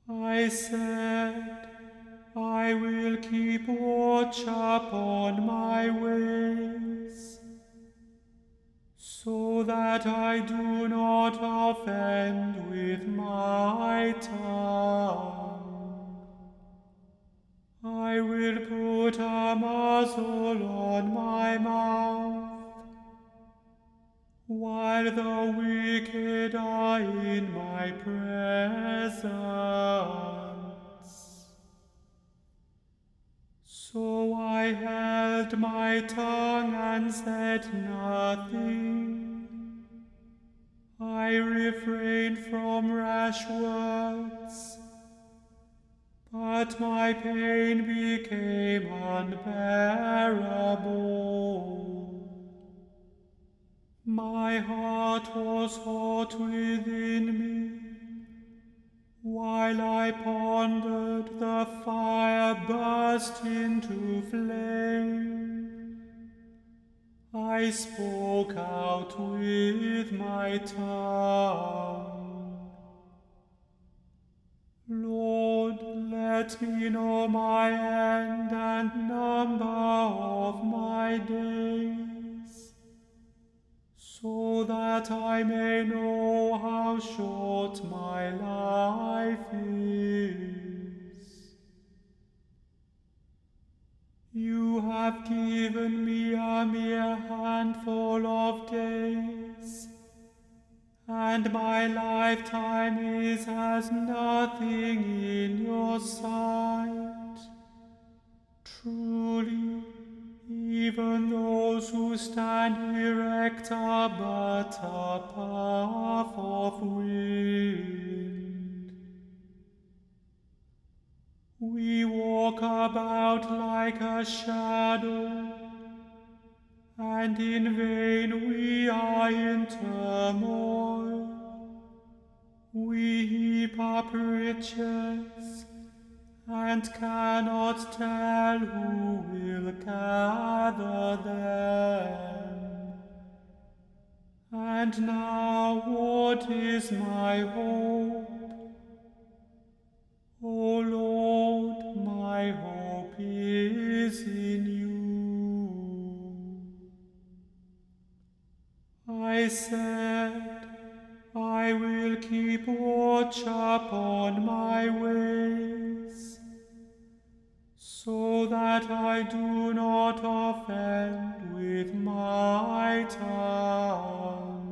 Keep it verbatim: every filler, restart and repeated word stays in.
I said, I will keep watch upon my ways, so that I do not offend with my tongue. I will put a muzzle on my mouth, while the wicked are in my presence. So I held my tongue and said nothing. I refrained from rash words, but my pain became unbearable. My heart was hot within me, while I pondered. The fire burst into flame. I spoke out with my tongue. Lord, let me know my end and number of my days, so that I may know how short my life is. You have given me a mere handful of days, and my lifetime is as nothing in your sight. Truly, even those who stand erect are but a puff of wind. We walk about like a shadow, and in vain we are in turmoil. We heap up riches, and cannot tell who will gather them. And now what is my hope? O Lord, my hope is in you. I said, I will keep watch upon my ways, so that I do not offend with my tongue.